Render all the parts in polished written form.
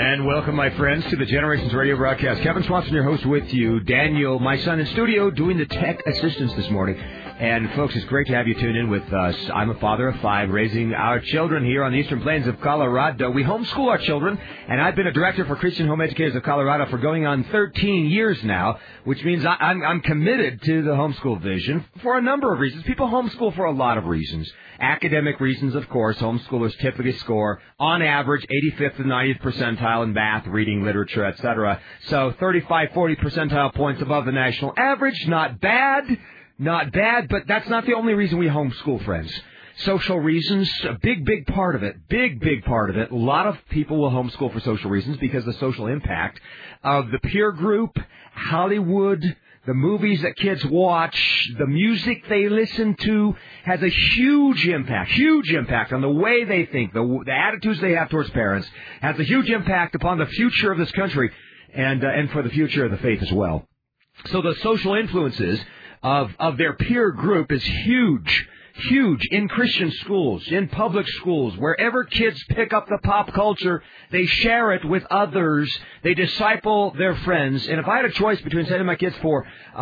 And welcome, my friends, to the Generations Radio broadcast. Kevin Swanson, your host, with you. Daniel, my son, in studio, doing the tech assistance this morning. And, folks, it's great to have you tune in with us. I'm a father of 5, raising our children here on the Eastern Plains of Colorado. We homeschool our children, and I've been a director for Christian Home Educators of Colorado for going on 13 years now, which means I'm committed to the homeschool vision for a number of reasons. People homeschool for a lot of reasons. Academic reasons, of course. Homeschoolers typically score, on average, 85th to 90th percentile in math, reading, literature, etc. So 35, 40 percentile points above the national average. Not bad. Not bad, but that's not the only reason we homeschool, friends. Social reasons, a big part of it. Big part of it. A lot of people will homeschool for social reasons because the social impact of the peer group, Hollywood, the movies that kids watch, the music they listen to has a huge impact on the way they think, the attitudes they have towards parents, has a huge impact upon the future of this country and for the future of the faith as well. So the social influences of their peer group is huge in Christian schools, in public schools. Wherever kids pick up the pop culture, they share it with others. They disciple their friends. And if I had a choice between sending my kids for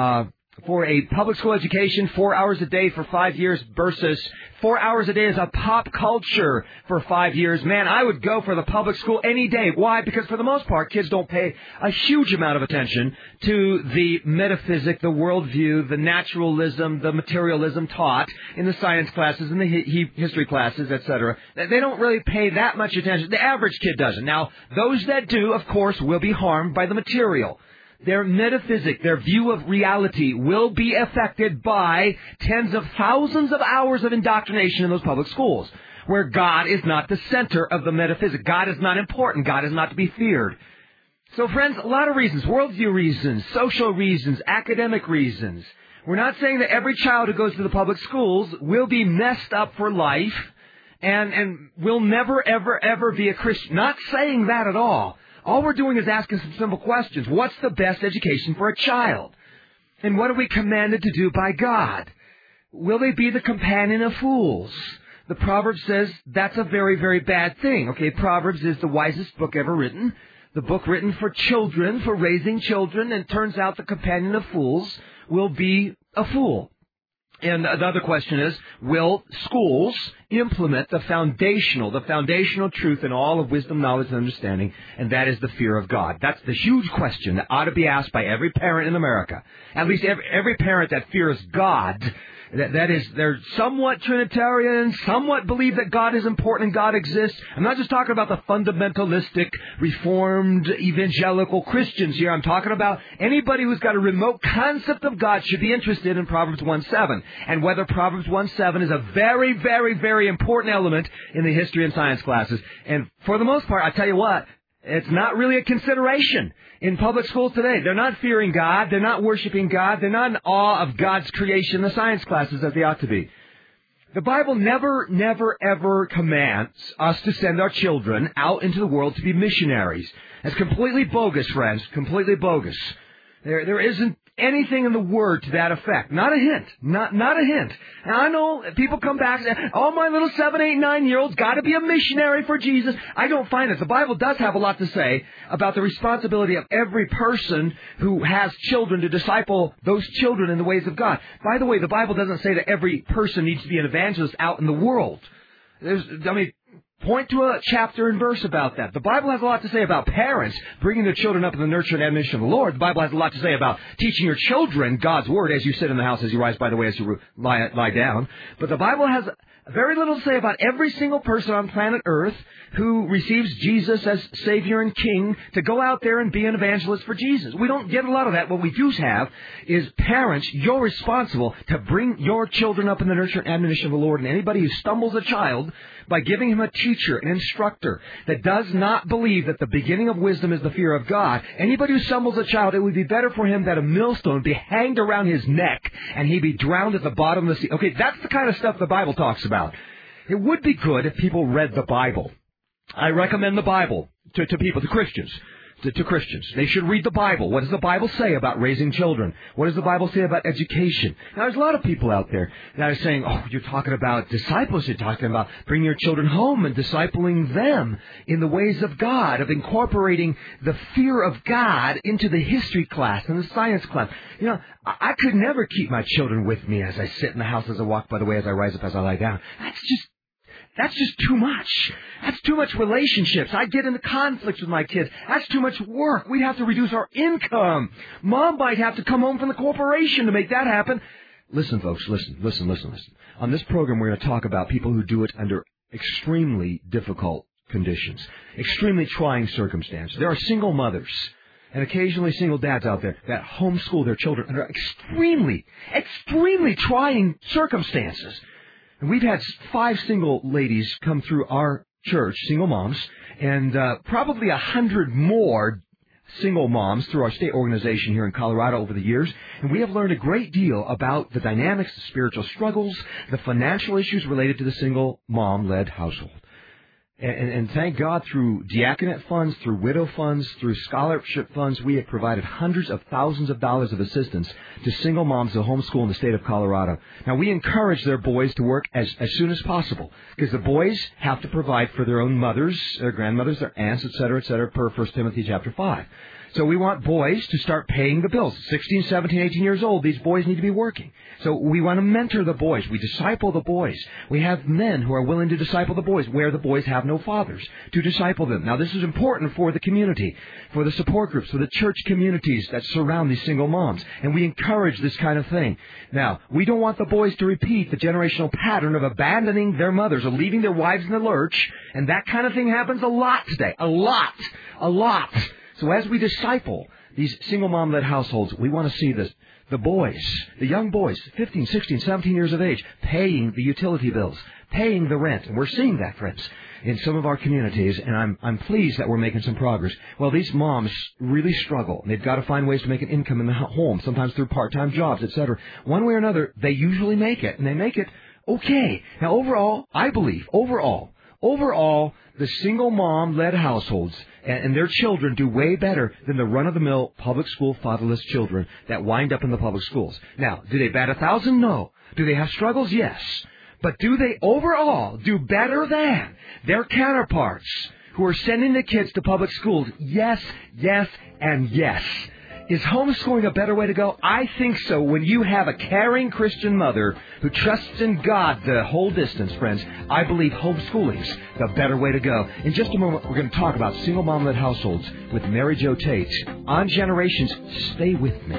a public school education, 4 hours a day for 5 years versus 4 hours a day as a pop culture for 5 years, man, I would go for the public school any day. Why? Because for the most part, kids don't pay a huge amount of attention to the metaphysic, the worldview, the naturalism, the materialism taught in the science classes and the history classes, etc. They don't really pay that much attention. The average kid doesn't. Now, those that do, of course, will be harmed by the material. Their metaphysic, their view of reality will be affected by tens of thousands of hours of indoctrination in those public schools, where God is not the center of the metaphysic. God is not important. God is not to be feared. So, friends, a lot of reasons, worldview reasons, social reasons, academic reasons. We're not saying that every child who goes to the public schools will be messed up for life and will never, ever be a Christian. Not saying that at all. All we're doing is asking some simple questions. What's the best education for a child? And what are we commanded to do by God? Will they be the companion of fools? The Proverbs says that's a very, very bad thing. Okay, Proverbs is the wisest book ever written. The book written for children, for raising children, and it turns out the companion of fools will be a fool. And the other question is, will schools implement the foundational truth in all of wisdom, knowledge, and understanding, and that is the fear of God? That's the huge question that ought to be asked by every parent in America. At least every parent that fears God. That is, they're somewhat Trinitarian, somewhat believe that God is important and God exists. I'm not just talking about the fundamentalistic, Reformed, evangelical Christians here. I'm talking about anybody who's got a remote concept of God should be interested in Proverbs 1:7. And whether Proverbs 1:7 is a very, very, very important element in the history and science classes. And for the most part, I tell you what, it's not really a consideration in public schools today. They're not fearing God. They're not worshiping God. They're not in awe of God's creation, the science classes, as they ought to be. The Bible never, ever commands us to send our children out into the world to be missionaries. That's completely bogus, friends. Completely bogus. There isn't anything in the Word to that effect. Not a hint. Not a hint. Now, I know people come back and say, oh, my little 7, 8, 9-year-old's got to be a missionary for Jesus. I don't find it. The Bible does have a lot to say about the responsibility of every person who has children to disciple those children in the ways of God. By the way, the Bible doesn't say that every person needs to be an evangelist out in the world. Point to a chapter and verse about that. The Bible has a lot to say about parents bringing their children up in the nurture and admonition of the Lord. The Bible has a lot to say about teaching your children God's Word as you sit in the house, as you rise, by the way, as you lie down. But the Bible has very little to say about every single person on planet Earth who receives Jesus as Savior and King to go out there and be an evangelist for Jesus. We don't get a lot of that. What we do have is parents, you're responsible to bring your children up in the nurture and admonition of the Lord. And anybody who stumbles a child by giving him a teacher, an instructor, that does not believe that the beginning of wisdom is the fear of God, anybody who stumbles a child, it would be better for him that a millstone be hanged around his neck and he be drowned at the bottom of the sea. Okay, that's the kind of stuff the Bible talks about. It would be good if people read the Bible. I recommend the Bible to people, to Christians, to Christians. They should read the Bible. What does the Bible say about raising children? What does the Bible say about education? Now, there's a lot of people out there that are saying, oh, you're talking about disciples. You're talking about bringing your children home and discipling them in the ways of God, of incorporating the fear of God into the history class and the science class. You know, I could never keep my children with me as I sit in the house, as I walk, by the way, as I rise up, as I lie down. That's just too much. That's too much relationships. I get into conflicts with my kids. That's too much work. We'd have to reduce our income. Mom might have to come home from the corporation to make that happen. Listen, folks, listen. On this program, we're going to talk about people who do it under extremely difficult conditions, extremely trying circumstances. There are single mothers and occasionally single dads out there that homeschool their children under extremely trying circumstances. And we've had 5 single ladies come through our church, single moms, and probably 100 more single moms through our state organization here in Colorado over the years. And we have learned a great deal about the dynamics, the spiritual struggles, the financial issues related to the single mom-led household. And thank God, through diaconate funds, through widow funds, through scholarship funds, we have provided hundreds of thousands of dollars of assistance to single moms who homeschool in the state of Colorado. Now, we encourage their boys to work as soon as possible, because the boys have to provide for their own mothers, their grandmothers, their aunts, et cetera, per 1 Timothy chapter 5. So we want boys to start paying the bills. 16, 17, 18 years old, these boys need to be working. So we want to mentor the boys. We disciple the boys. We have men who are willing to disciple the boys where the boys have no fathers to disciple them. Now, this is important for the community, for the support groups, for the church communities that surround these single moms. And we encourage this kind of thing. Now, we don't want the boys to repeat the generational pattern of abandoning their mothers or leaving their wives in the lurch. And that kind of thing happens a lot today. A lot. So as we disciple these single mom-led households, we want to see the boys, the young boys, 15, 16, 17 years of age, paying the utility bills, paying the rent. And we're seeing that, friends, in some of our communities, and I'm pleased that we're making some progress. Well, these moms really struggle. They've got to find ways to make an income in the home, sometimes through part-time jobs, etc. One way or another, they usually make it, and they make it okay. Now, overall, I believe, overall, the single mom-led households and their children do way better than the run-of-the-mill public school fatherless children that wind up in the public schools. Now, do they bat 1,000? No. Do they have struggles? Yes. But do they overall do better than their counterparts who are sending the kids to public schools? Yes, and yes. Is homeschooling a better way to go? I think so. When you have a caring Christian mother who trusts in God the whole distance, friends, I believe homeschooling's the better way to go. In just a moment, we're going to talk about single mom-led households with Mary Jo Tate on Generations. Stay with me.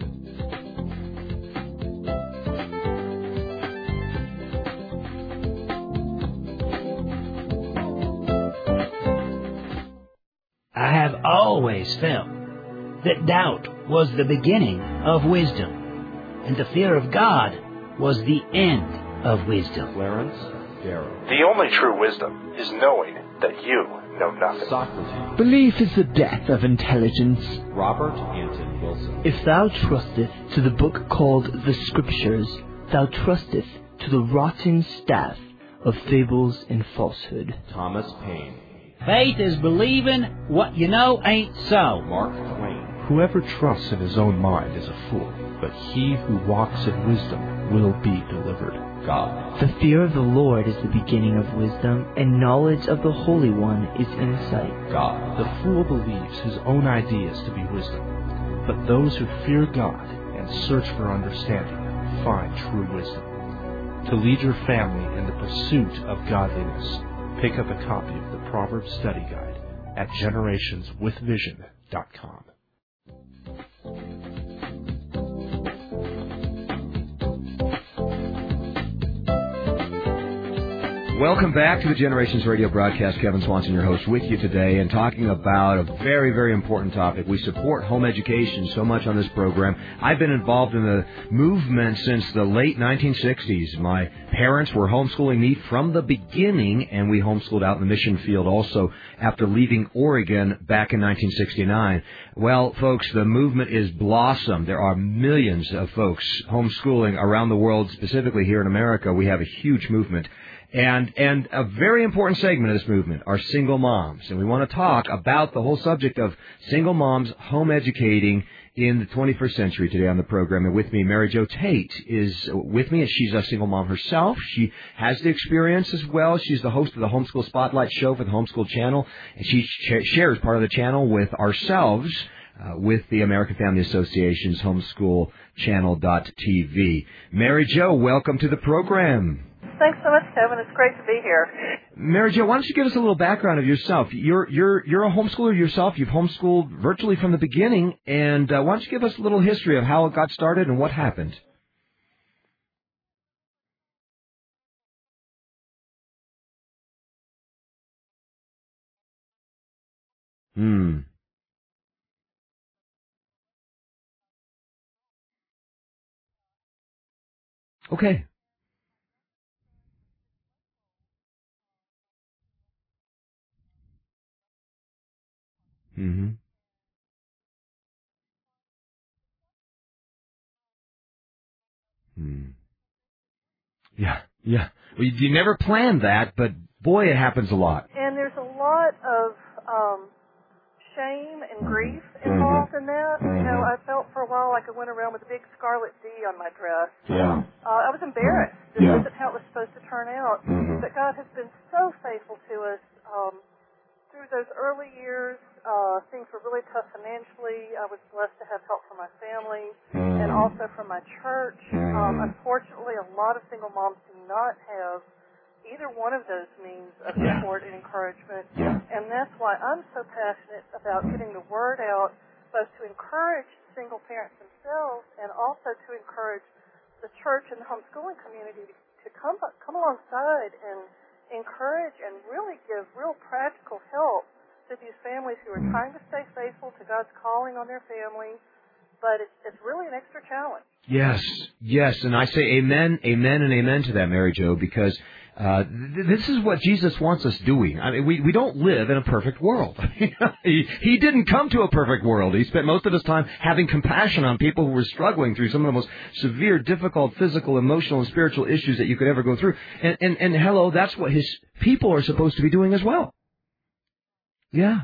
I have always felt that doubt was the beginning of wisdom, and the fear of God was the end of wisdom. Clarence Darrow. The only true wisdom is knowing that you know nothing. Socrates. Belief is the death of intelligence. Robert Anton Wilson. If thou trusteth to the book called the Scriptures, thou trusteth to the rotting staff of fables and falsehood. Thomas Paine. Faith is believing what you know ain't so. Mark Twain. Whoever trusts in his own mind is a fool, but he who walks in wisdom will be delivered. God. The fear of the Lord is the beginning of wisdom, and knowledge of the Holy One is insight. God. The fool believes his own ideas to be wisdom, but those who fear God and search for understanding find true wisdom. To lead your family in the pursuit of godliness, pick up a copy of the Proverbs Study Guide at generationswithvision.com. Welcome back to the Generations Radio broadcast. Kevin Swanson, your host, with you today and talking about a very, very important topic. We support home education so much on this program. I've been involved in the movement since the late 1960s. My parents were homeschooling me from the beginning, and we homeschooled out in the mission field also after leaving Oregon back in 1969. Well, folks, the movement is blossomed. There are millions of folks homeschooling around the world, specifically here in America. We have a huge movement. And a very important segment of this movement are single moms. And we want to talk about the whole subject of single moms home educating in the 21st century today on the program. And with me, Mary Jo Tate is with me, and she's a single mom herself. She has the experience as well. She's the host of the Homeschool Spotlight show for the Homeschool Channel, and she shares part of the channel with ourselves with the American Family Association's homeschoolchannel.tv. Mary Jo, welcome to the program. Thanks so much, Kevin. It's great to be here. Mary Jo, why don't you give us a little background of yourself? You're a homeschooler yourself. You've homeschooled virtually from the beginning, and why don't you give us a little history of how it got started and what happened? Okay. Mm-hmm. Yeah. Well, you never planned that, but boy, it happens a lot. And there's a lot of shame and grief involved in that. You know, I felt for a while like I went around with a big scarlet D on my dress. Yeah. I was embarrassed. This isn't how it was supposed to turn out. But God has been so faithful to us. Through those early years, things were really tough financially. I was blessed to have help from my family and also from my church. Unfortunately, a lot of single moms do not have either one of those means of support and encouragement. And that's why I'm so passionate about getting the word out, both to encourage single parents themselves and also to encourage the church and the homeschooling community to come alongside and encourage and really give real practical help to these families who are trying to stay faithful to God's calling on their family, but it's really an extra challenge. Yes, and I say amen, and amen to that, Mary Jo, because this is what Jesus wants us doing. I mean, we don't live in a perfect world. He didn't come to a perfect world. He spent most of his time having compassion on people who were struggling through some of the most severe, difficult physical, emotional, and spiritual issues that you could ever go through. And hello, that's what his people are supposed to be doing as well. Yeah.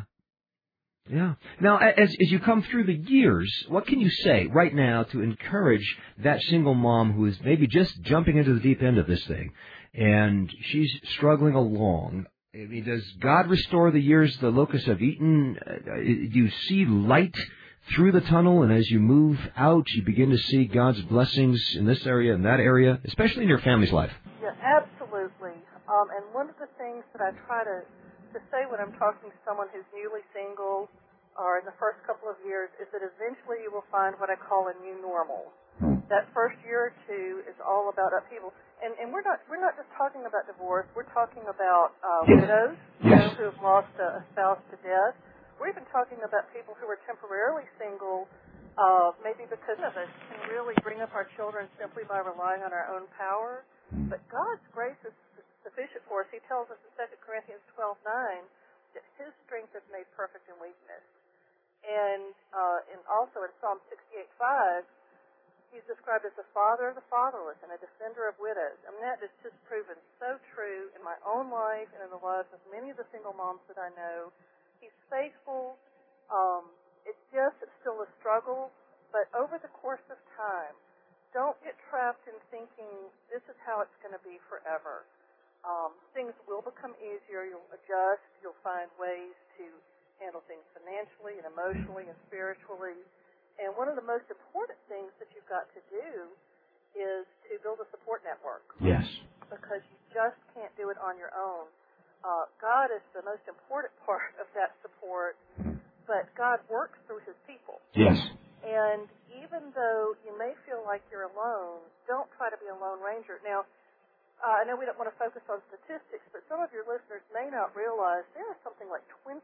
Now, as you come through the years, what can you say right now to encourage that single mom who is maybe just jumping into the deep end of this thing, and she's struggling along? I mean, does God restore the years the locusts have eaten? Do you see light through the tunnel, and as you move out, you begin to see God's blessings in this area and that area, especially in your family's life? Yeah, absolutely. And one of the things that I try to say when I'm talking to someone who's newly single or in the first couple of years is that eventually you will find what I call a new normal. That first year or two is all about upheaval. And we're not just talking about divorce. We're talking about widows who have lost a spouse to death. We're even talking about people who are temporarily single, maybe because of us can really bring up our children simply by relying on our own power. But God's grace is sufficient for us. He tells us in 2 Corinthians 12:9 that His strength is made perfect in weakness. And also in Psalm 68:5, He's described as the father of the fatherless and a defender of widows. I mean, that is just proven so true in my own life and in the lives of many of the single moms that I know. He's faithful. It's still a struggle, but over the course of time, don't get trapped in thinking this is how it's going to be forever. Things will become easier. You'll adjust. You'll find ways to handle things financially and emotionally and spiritually. And one of the most important things that you've got to do is to build a support network. Yes. Because you just can't do it on your own. God is the most important part of that support, but God works through His people. Yes. And even though you may feel like you're alone, don't try to be a lone ranger. Now, I know we don't want to focus on statistics, but some of your listeners may not realize there are something like 20,000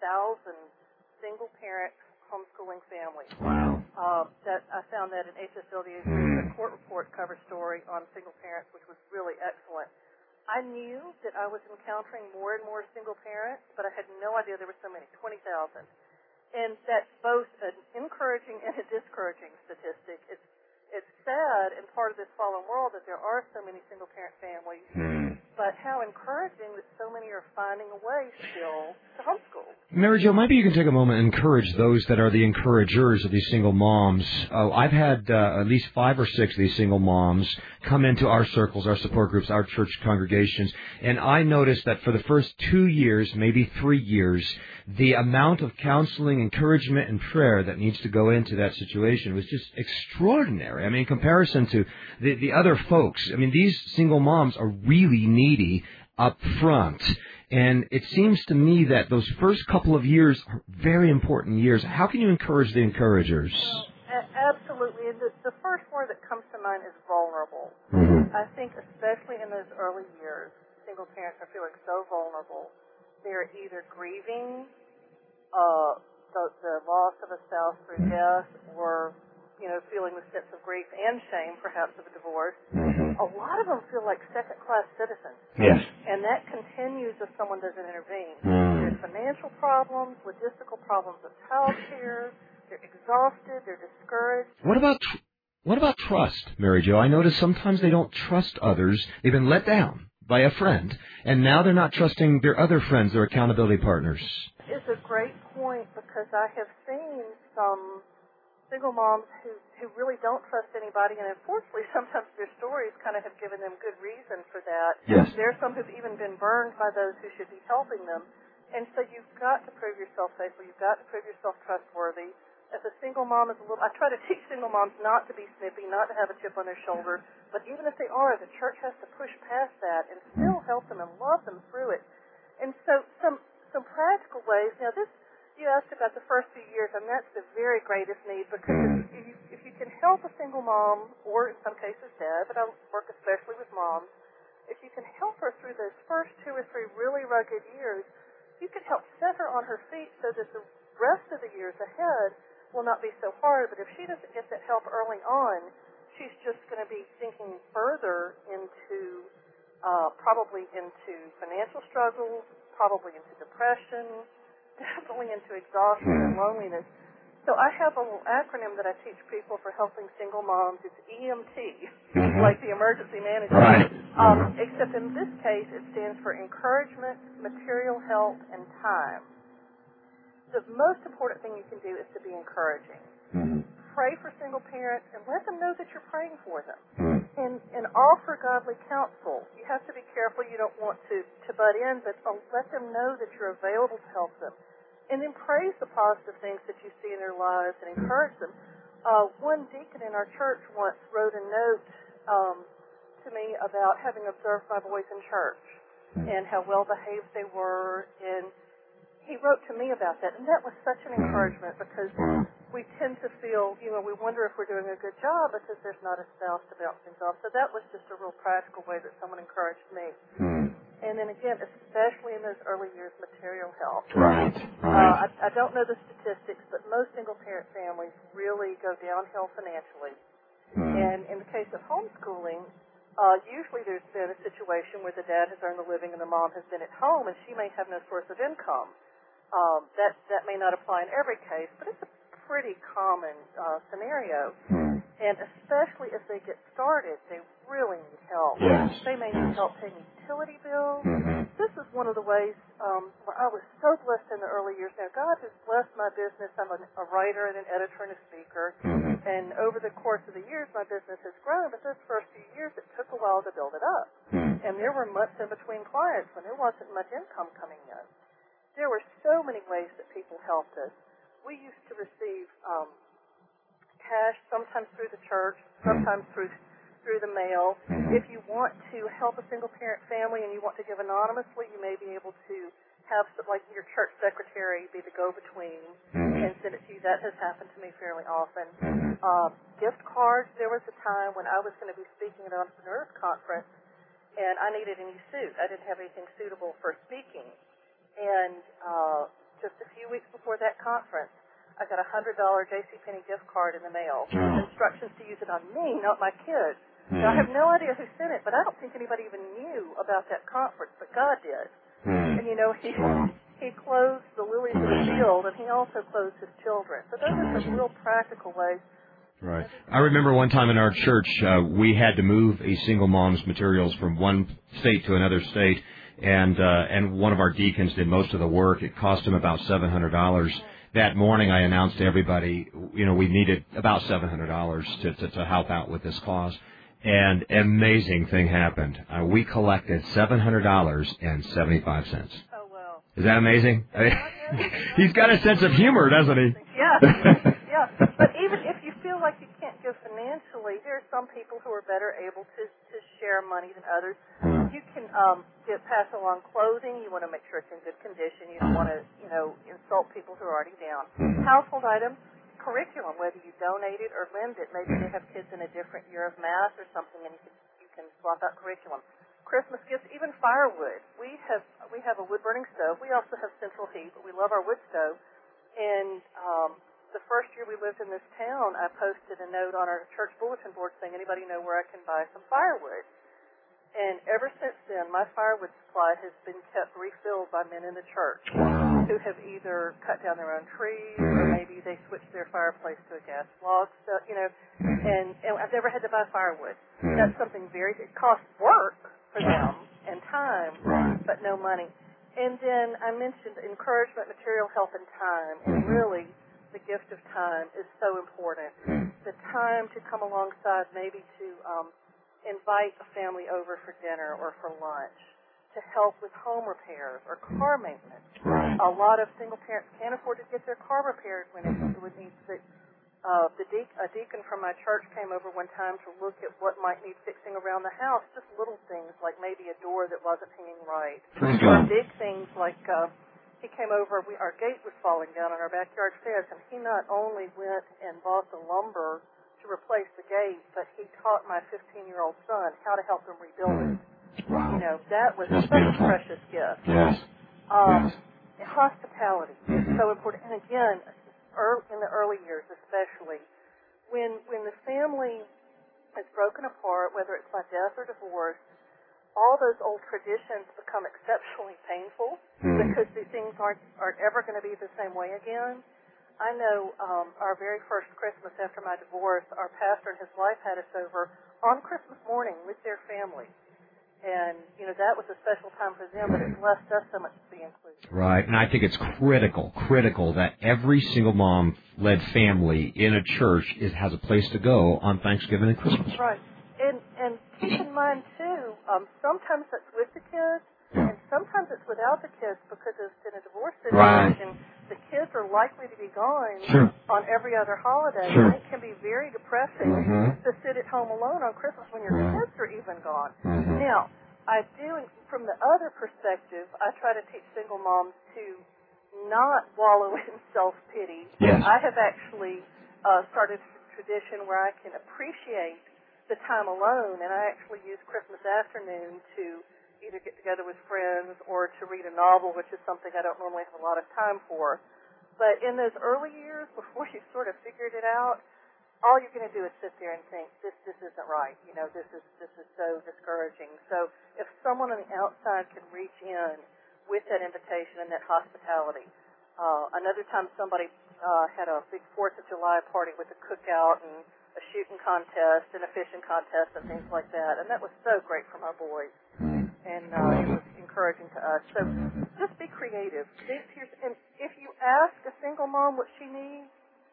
single-parent homeschooling families. Wow. That I found that in HSLDA's court report cover story on single parents, which was really excellent. I knew that I was encountering more and more single parents, but I had no idea there were so many, 20,000. And that's both an encouraging and a discouraging statistic. It's sad in part of this fallen world that there are so many single-parent families, but how encouraging that so many are finding a way still to homeschool. Mary Jo, maybe you can take a moment and encourage those that are the encouragers of these single moms. I've had at least 5 or 6 of these single moms come into our circles, our support groups, our church congregations, and I noticed that for the first 2 years, maybe 3 years, the amount of counseling, encouragement, and prayer that needs to go into that situation was just extraordinary. I mean, in comparison to the other folks, I mean, these single moms are really needy up front. And it seems to me that those first couple of years are very important years. How can you encourage the encouragers? Absolutely. And the first word that comes to mind is vulnerable. Mm-hmm. I think especially in those early years, single parents are feeling so vulnerable. They're either grieving the loss of a spouse through death or, feeling the sense of grief and shame, perhaps, of a divorce. Mm-hmm. A lot of them feel like second-class citizens. Yes. And that continues if someone doesn't intervene. Mm. There's financial problems, logistical problems with child care. They're exhausted. They're discouraged. What about trust, Mary Jo? I notice sometimes they don't trust others. They've been let down by a friend, and now they're not trusting their other friends, their accountability partners. It's a great point because I have seen some single moms who really don't trust anybody, and unfortunately sometimes their stories kind of have given them good reason for that. Yes. There are some who've even been burned by those who should be helping them. And so you've got to prove yourself faithful. You've got to prove yourself trustworthy. If a single mom is I try to teach single moms not to be snippy, not to have a chip on their shoulder, but even if they are, the church has to push past that and still help them and love them through it. And so some practical ways. Now, you asked about the first few years, and that's the very greatest need because if you can help a single mom, or in some cases dad, but I work especially with moms, if you can help her through those first 2 or 3 really rugged years, you can help set her on her feet so that the rest of the years ahead will not be so hard. But if she doesn't get that help early on, she's just going to be sinking further into probably into financial struggles, probably into depression, definitely into exhaustion and loneliness. So I have a little acronym that I teach people for helping single moms. It's EMT, like the emergency management. Right. Except in this case, it stands for encouragement, material help, and time. The most important thing you can do is to be encouraging. Mm-hmm. Pray for single parents and let them know that you're praying for them. And offer godly counsel. You have to be careful. You don't want to butt in, but let them know that you're available to help them. And then praise the positive things that you see in their lives and encourage them. One deacon in our church once wrote a note to me about having observed my boys in church and how well behaved they were. And he wrote to me about that. And that was such an encouragement because we tend to feel, we wonder if we're doing a good job because there's not a spouse to bounce things off. So that was just a real practical way that someone encouraged me. And then again, especially in those early years, material help. Right. I don't know the statistics, but most single-parent families really go downhill financially. And in the case of homeschooling, usually there's been a situation where the dad has earned a living and the mom has been at home, and she may have no source of income. That may not apply in every case, but it's a pretty common scenario. And especially as they get started, they really need help. Yes. They may need help paying utility bills. This is one of the ways where I was so blessed in the early years. Now, God has blessed my business. I'm a writer and an editor and a speaker. And over the course of the years, my business has grown. But those first few years, it took a while to build it up. And there were months in between clients when there wasn't much income coming in. There were so many ways that people helped us. We used to receive cash, sometimes through the church, sometimes through the mail. If you want to help a single-parent family and you want to give anonymously, you may be able to have, like, your church secretary be the go-between and send it to you. That has happened to me fairly often. Gift cards. There was a time when I was going to be speaking at an entrepreneurs conference, and I needed a new suit. I didn't have anything suitable for speaking. And just a few weeks before that conference, I got a $100 JCPenney gift card in the mail with instructions to use it on me, not my kids. Now, I have no idea who sent it, but I don't think anybody even knew about that conference, but God did. And, he clothed the lilies of the field, and he also clothed his children. So those are some real practical ways. Right. I remember one time in our church, we had to move a single mom's materials from one state to another state, and one of our deacons did most of the work. It cost him about $700. That morning, I announced to everybody, we needed about $700 to help out with this cause. And an amazing thing happened. We collected $700.75. Oh, wow. Is that amazing? He's got a sense of humor, doesn't he? Yeah. Yeah. But even if you feel like you can't give financially, there are some people who are better able to share money than others. You can pass along clothing. You want to make sure it's in good condition. You don't want to, insult people who are already down. Household items, curriculum, whether you donate it or lend it. Maybe they have kids in a different year of math or something, and you can swap out curriculum. Christmas gifts, even firewood. We have a wood-burning stove. We also have central heat, but we love our wood stove. And the first year we lived in this town, I posted a note on our church bulletin board saying, anybody know where I can buy some firewood? And ever since then, my firewood supply has been kept refilled by men in the church who have either cut down their own trees or maybe they switched their fireplace to a gas log, and I've never had to buy firewood. That's something it costs work for them and time, but no money. And then I mentioned encouragement, material help, and time, and really the gift of time is so important. The time to come alongside, maybe to invite a family over for dinner or for lunch, to help with home repairs or car maintenance. A lot of single parents can't afford to get their car repaired when it needs it. A deacon from my church came over one time to look at what might need fixing around the house, just little things like maybe a door that wasn't hanging right, or big things like he came over, our gate was falling down on our backyard fence, and he not only went and bought the lumber to replace the gate, but he taught my 15-year-old son how to help them rebuild it. That was such a precious gift. Hospitality is so important. And again, in the early years especially, when the family is broken apart, whether it's by death or divorce, all those old traditions become exceptionally painful because these things aren't ever going to be the same way again. I know our very first Christmas after my divorce, our pastor and his wife had us over on Christmas morning with their family. And, that was a special time for them, but it blessed us so much to be included. Right, and I think it's critical that every single mom-led family in a church has a place to go on Thanksgiving and Christmas. Right. And keep in mind, too, sometimes that's with the kids, and sometimes it's without the kids, because in a divorce situation, the kids are likely to be gone on every other holiday, and it can be very depressing to sit at home alone on Christmas when your kids are even gone. Now, I do, from the other perspective, I try to teach single moms to not wallow in self-pity. I have actually started a tradition where I can appreciate the time alone, and I actually use Christmas afternoon to either get together with friends or to read a novel, which is something I don't normally have a lot of time for. But in those early years, before you sort of figured it out, all you're going to do is sit there and think, this isn't right. This is so discouraging. So if someone on the outside can reach in with that invitation and that hospitality. Another time somebody had a big 4th of July party with a cookout and a shooting contest and a fishing contest and things like that. And that was so great for my boys. And it was encouraging to us. So just be creative. And if you ask a single mom what she needs,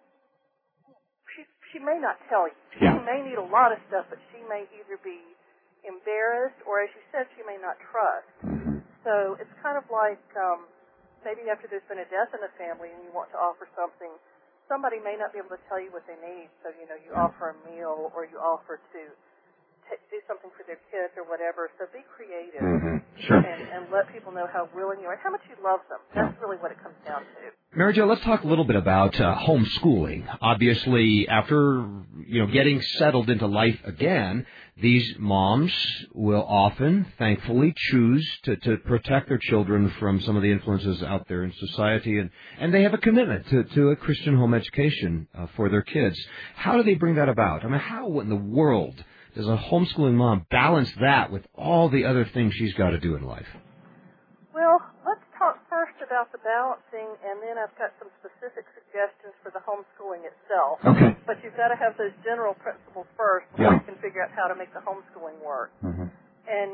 she may not tell you. She may need a lot of stuff, but she may either be embarrassed or, as you said, she may not trust. So it's kind of like maybe after there's been a death in the family and you want to offer something, somebody may not be able to tell you what they need. So, you offer a meal or you offer to do something for their kids or whatever. So be creative and let people know how willing you are and how much you love them. That's really what it comes down to. Mary Jo, let's talk a little bit about homeschooling. Obviously, after getting settled into life again, these moms will often, thankfully, choose to protect their children from some of the influences out there in society, and they have a commitment to a Christian home education for their kids. How do they bring that about? I mean, how in the world does a homeschooling mom balance that with all the other things she's got to do in life? Well, let's talk first about the balancing, and then I've got some specific suggestions suggestions for the homeschooling itself. Okay. But you've got to have those general principles first before you can figure out how to make the homeschooling work. Mm-hmm. And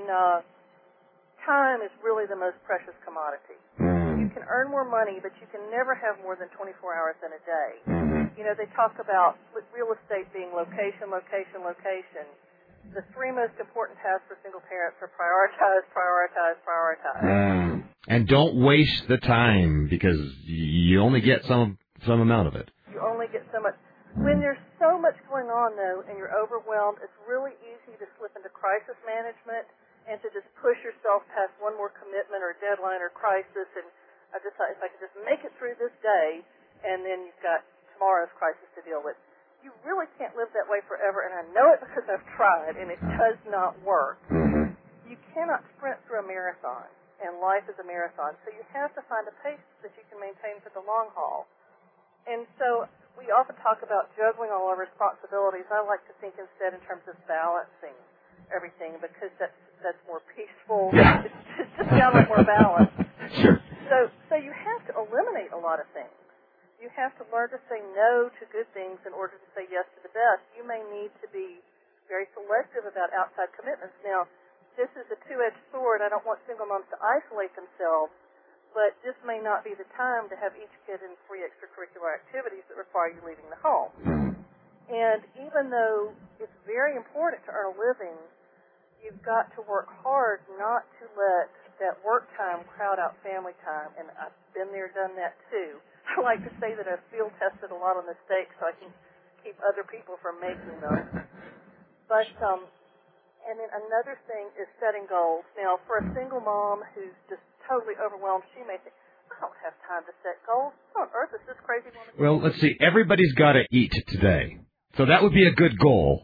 time is really the most precious commodity. You can earn more money, but you can never have more than 24 hours in a day. You know, they talk about real estate being location, location, location. The three most important tasks for single parents are prioritize, prioritize, prioritize. And don't waste the time, because you only get some amount of it. You only get so much. When there's so much going on, though, and you're overwhelmed, it's really easy to slip into crisis management and to just push yourself past one more commitment or deadline or crisis. And I decide if I could just make it through this day, and then you've got tomorrow's crisis to deal with. You really can't live that way forever, and I know it because I've tried, and it does not work. You cannot sprint through a marathon, and life is a marathon. So you have to find a pace that you can maintain for the long haul. And so we often talk about juggling all our responsibilities. I like to think instead in terms of balancing everything, because that's more peaceful. Yeah. It's just sounds like more balanced. Sure. So you have to eliminate a lot of things. You have to learn to say no to good things in order to say yes to the best. You may need to be very selective about outside commitments. Now, this is a two-edged sword. I don't want single moms to isolate themselves, but this may not be the time to have each kid in 3 extracurricular activities that require you leaving the home. And even though it's very important to earn a living, you've got to work hard not to let that work time crowd out family time. And I've been there, done that too. I like to say that I've field tested a lot of mistakes so I can keep other people from making them. But, and then another thing is setting goals. Now, for a single mom who's just totally overwhelmed, she may think, I don't have time to set goals. What on earth is this crazy woman? Well, let's see. Everybody's got to eat today. So that would be a good goal.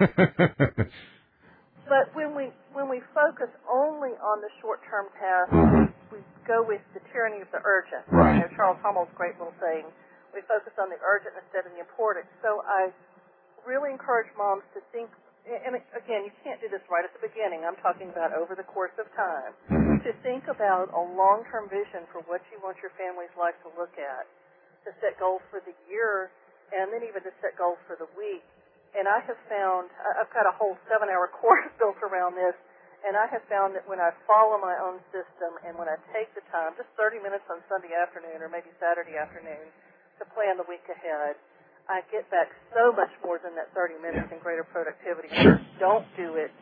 But when we focus only on the short-term tasks, we go with the tyranny of the urgent. Right. You know, Charles Hummel's great little saying, we focus on the urgent instead of the important. So I really encourage moms to think, and again, you can't do this right at the beginning. I'm talking about over the course of time, to think about a long-term vision for what you want your family's life to look at, to set goals for the year, and then even to set goals for the week. And I have found, I've got a whole 7-hour course built around this, and I have found that when I follow my own system and when I take the time, just 30 minutes on Sunday afternoon or maybe Saturday afternoon, to plan the week ahead, I get back so much more than that 30 minutes in greater productivity. Sure. If I don't do it,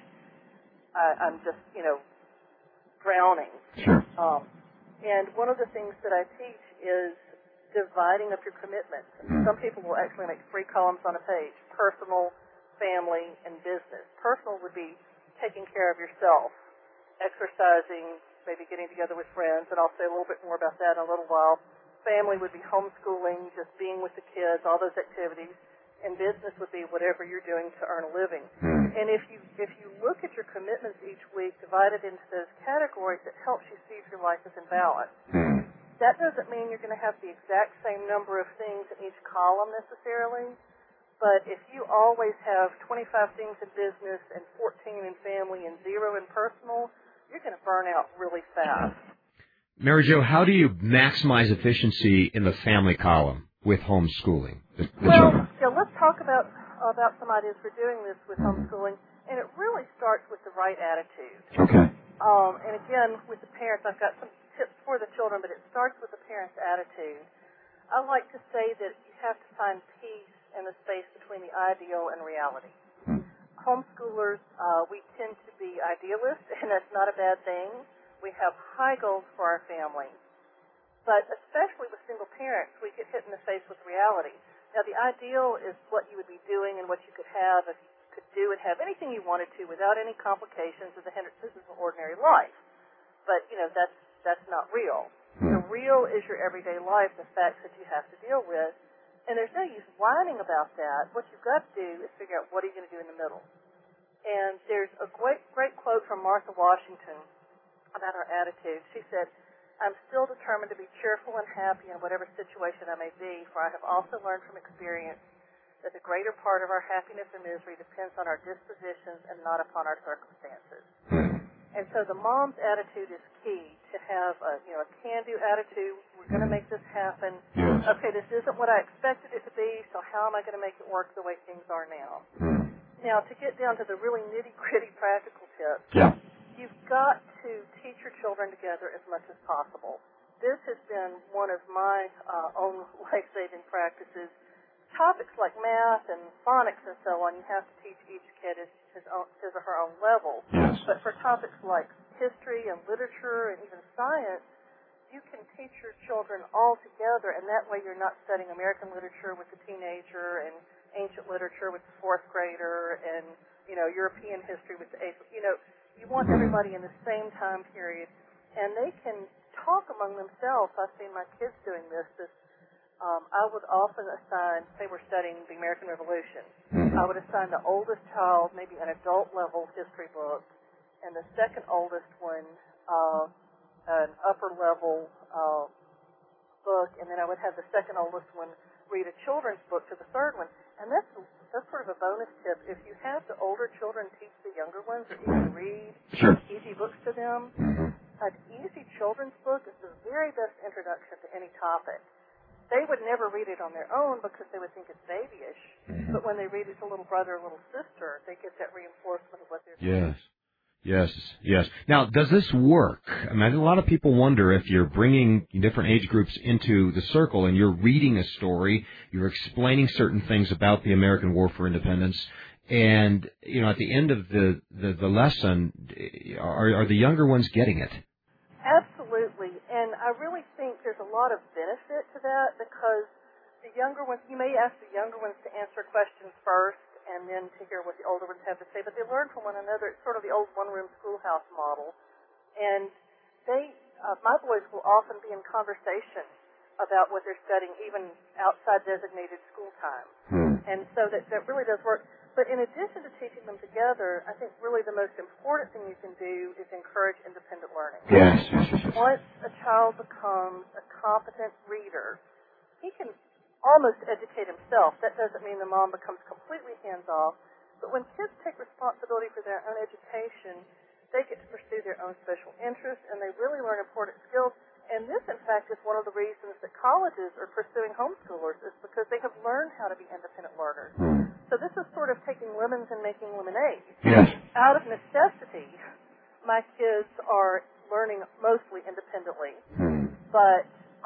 I'm just, drowning. Sure. And one of the things that I teach is dividing up your commitments. Some people will actually make 3 columns on a page: personal, family, and business. Personal would be taking care of yourself, exercising, maybe getting together with friends, and I'll say a little bit more about that in a little while. Family would be homeschooling, just being with the kids, all those activities. And business would be whatever you're doing to earn a living. And if you look at your commitments each week, divided into those categories, it helps you see if your life is in balance. That doesn't mean you're going to have the exact same number of things in each column necessarily, but if you always have 25 things in business and 14 in family and 0 in personal, you're going to burn out really fast. Mary Jo, how do you maximize efficiency in the family column with homeschooling? Well, let's talk about some ideas for doing this with homeschooling, and it really starts with the right attitude. Okay. And again, with the parents, I've got some tips for the children, but it starts with the parent's attitude. I like to say that you have to find peace in the space between the ideal and reality. Homeschoolers, we tend to be idealists, and that's not a bad thing. We have high goals for our family. But especially with single parents, we get hit in the face with reality. Now, the ideal is what you would be doing and what you could have if you could do and have anything you wanted to without any complications or the hindrances of ordinary life. But, that's not real. The real is your everyday life, the facts that you have to deal with. And there's no use whining about that. What you've got to do is figure out what are you going to do in the middle. And there's a great quote from Martha Washington about her attitude. She said, I'm still determined to be cheerful and happy in whatever situation I may be, for I have also learned from experience that the greater part of our happiness and misery depends on our dispositions and not upon our circumstances. And so the mom's attitude is key, to have a can-do attitude, We're going to make this happen. Yes. Okay, this isn't what I expected it to be, so how am I going to make it work the way things are now? Now, to get down to the really nitty-gritty practical tips, you've got to teach your children together as much as possible. This has been one of my own life-saving practices. Topics like math and phonics and so on, you have to teach each kid his or her own level. Yes. But for topics like history and literature and even science, you can teach your children all together, and that way you're not studying American literature with the teenager and ancient literature with the fourth grader and, European history with the eighth. You want everybody in the same time period, and they can talk among themselves. I've seen my kids doing this. I would often assign, say we're studying the American Revolution, I would assign the oldest child maybe an adult-level history book, and the second oldest one an upper-level book, and then I would have the second oldest one read a children's book to the third one. And that's sort of a bonus tip. If you have the older children teach the younger ones, or even read easy books to them, an easy children's book is the very best introduction to any topic. They would never read it on their own because they would think it's babyish. But when they read it to little brother or little sister, they get that reinforcement of what they're saying. Yes. Now, does this work? I mean, a lot of people wonder if you're bringing different age groups into the circle and you're reading a story, you're explaining certain things about the American War for Independence, and, at the end of the lesson, are the younger ones getting it? Absolutely. And I really think there's a lot of benefit to that because the younger ones, you may ask the younger ones to answer questions first, and then to hear what the older ones have to say, but they learn from one another. It's sort of the old one-room schoolhouse model. And my boys will often be in conversation about what they're studying, even outside designated school time. And so that really does work. But in addition to teaching them together, I think really the most important thing you can do is encourage independent learning. Yes. Once a child becomes a competent reader, he can almost educate himself. That doesn't mean the mom becomes completely hands-off. But when kids take responsibility for their own education, they get to pursue their own special interests, and they really learn important skills. And this, in fact, is one of the reasons that colleges are pursuing homeschoolers, is because they have learned how to be independent learners. So this is sort of taking lemons and making lemonade. Yes. Out of necessity, my kids are learning mostly independently. But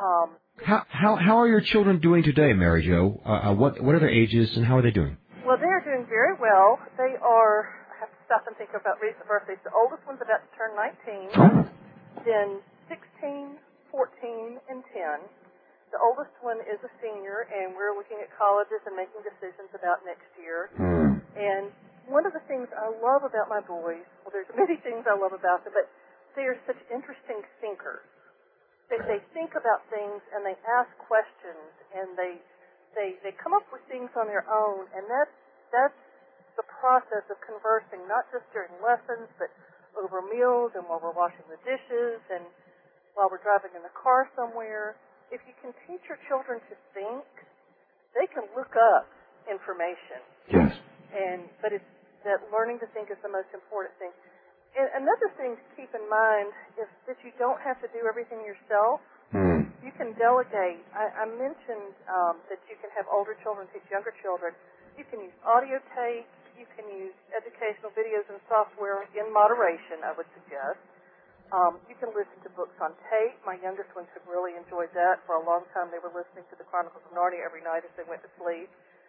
How are your children doing today, Mary Jo? What are their ages and how are they doing? Well, they are doing very well. They are, I have to stop and think about recent birthdays. The oldest one's about to turn 19, then 16, 14, and 10. The oldest one is a senior, and we're looking at colleges and making decisions about next year. And one of the things I love about my boys, well, there's many things I love about them, but they are such interesting thinkers. They think about things and they ask questions and they come up with things on their own, and that's the process of conversing, not just during lessons, but over meals and while we're washing the dishes and while we're driving in the car somewhere. If you can teach your children to think, they can look up information. Yes. But it's that learning to think is the most important thing. And another thing to keep in mind is that you don't have to do everything yourself. You can delegate. I mentioned that you can have older children teach younger children. You can use audio tapes. You can use educational videos and software in moderation, I would suggest. You can listen to books on tape. My youngest ones have really enjoyed that. For a long time, they were listening to the Chronicles of Narnia every night as they went to sleep.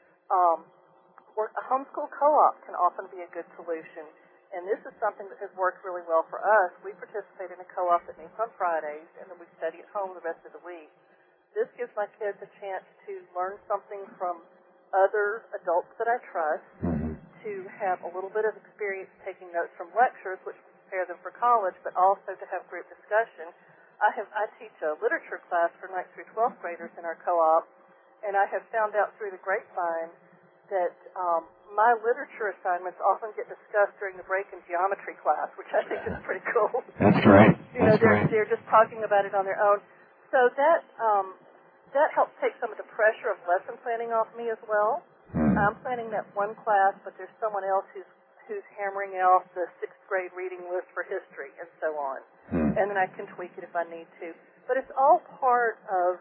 A homeschool co-op can often be a good solution. And this is something that has worked really well for us. We participate in a co-op that meets on Fridays, and then we study at home the rest of the week. This gives my kids a chance to learn something from other adults that I trust, to have a little bit of experience taking notes from lectures, which prepare them for college, but also to have group discussion. I teach a literature class for 9th through 12th graders in our co-op, and I have found out through the grapevine that my literature assignments often get discussed during the break in geometry class, which I think is pretty cool. That's great. They're just talking about it on their own. So that helps take some of the pressure of lesson planning off me as well. I'm planning that one class, but there's someone else who's hammering out the 6th grade reading list for history and so on. And then I can tweak it if I need to. But it's all part of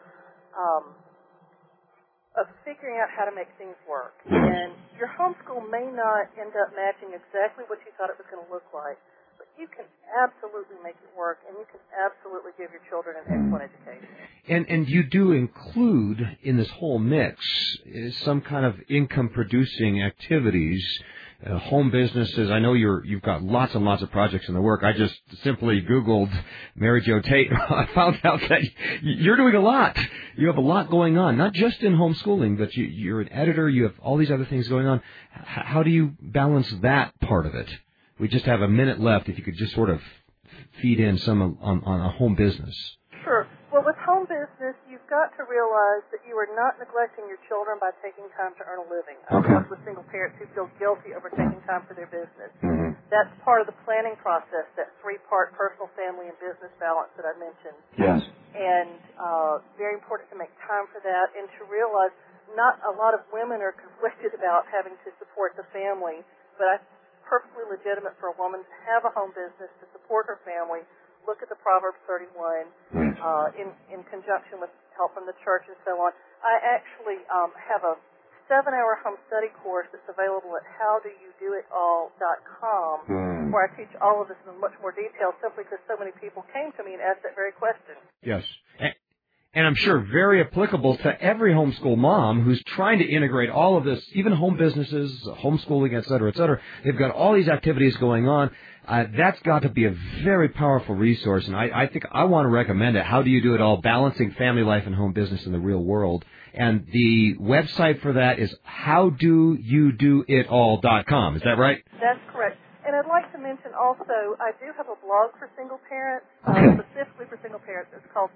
figuring out how to make things work. And your homeschool may not end up matching exactly what you thought it was going to look like, but you can absolutely make it work, and you can absolutely give your children an excellent education. And you do include in this whole mix some kind of income-producing activities, home businesses. I know you've got lots and lots of projects in the work. I just simply Googled Mary Jo Tate. I found out that you're doing a lot. You have a lot going on, not just in homeschooling, but you're an editor. You have all these other things going on. How do you balance that part of it? We just have a minute left. If you could just sort of feed in some on a home business. Sure. Well, with home business, you've got to realize that you are not neglecting your children by taking time to earn a living. I've worked with single parents who feel guilty over taking time for their business. Mm-hmm. That's part of the planning process, that three-part personal, family, and business balance that I mentioned. Yes. And very important to make time for that and to realize not a lot of women are conflicted about having to support the family, but it's perfectly legitimate for a woman to have a home business to support her family. Look at the Proverbs 31 in conjunction with help from the church and so on. I actually have a 7-hour home study course that's available at howdoyoudoitall.com where I teach all of this in much more detail simply because so many people came to me and asked that very question. Yes. And I'm sure very applicable to every homeschool mom who's trying to integrate all of this, even home businesses, homeschooling, et cetera, et cetera. They've got all these activities going on. That's got to be a very powerful resource, and I think I want to recommend it. How do you do it all? Balancing family life and home business in the real world. And the website for that is howdoyoudoitall.com. Is that right? That's correct. And I'd like to mention also, I do have a blog for single parents, specifically for single parents. It's called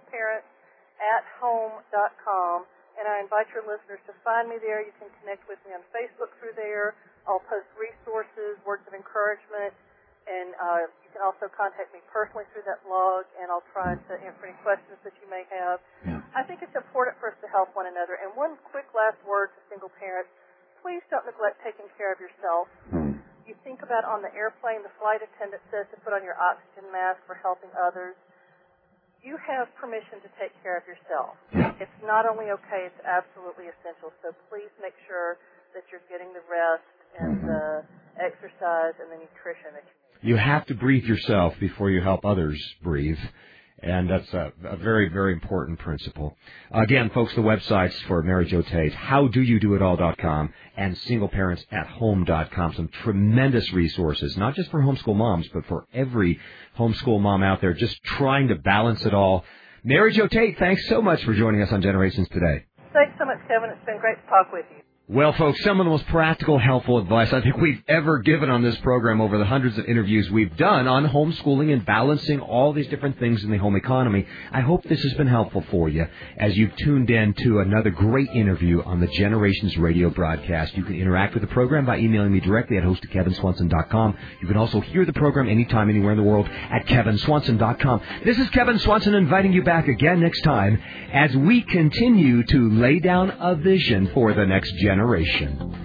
singleparentsathome.com. And I invite your listeners to find me there. You can connect with me on Facebook through there. I'll post resources, words of encouragement, and you can also contact me personally through that blog, and I'll try to answer any questions that you may have. Yeah. I think it's important for us to help one another. And one quick last word to single parents, please don't neglect taking care of yourself. You think about on the airplane, the flight attendant says to put on your oxygen mask for helping others. You have permission to take care of yourself. Yeah. It's not only okay, it's absolutely essential. So please make sure that you're getting the rest and the exercise and the nutrition that you need. You have to breathe yourself before you help others breathe. And that's a very, very important principle. Again, folks, the websites for Mary Jo Tate, howdoyoudoitall.com and singleparentsathome.com. Some tremendous resources, not just for homeschool moms, but for every homeschool mom out there just trying to balance it all. Mary Jo Tate, thanks so much for joining us on Generations today. Thanks so much, Kevin. It's been great to talk with you. Well, folks, some of the most practical, helpful advice I think we've ever given on this program over the hundreds of interviews we've done on homeschooling and balancing all these different things in the home economy. I hope this has been helpful for you as you've tuned in to another great interview on the Generations radio broadcast. You can interact with the program by emailing me directly at host@kevinswanson.com. You can also hear the program anytime, anywhere in the world at kevinswanson.com. This is Kevin Swanson inviting you back again next time as we continue to lay down a vision for the next generation.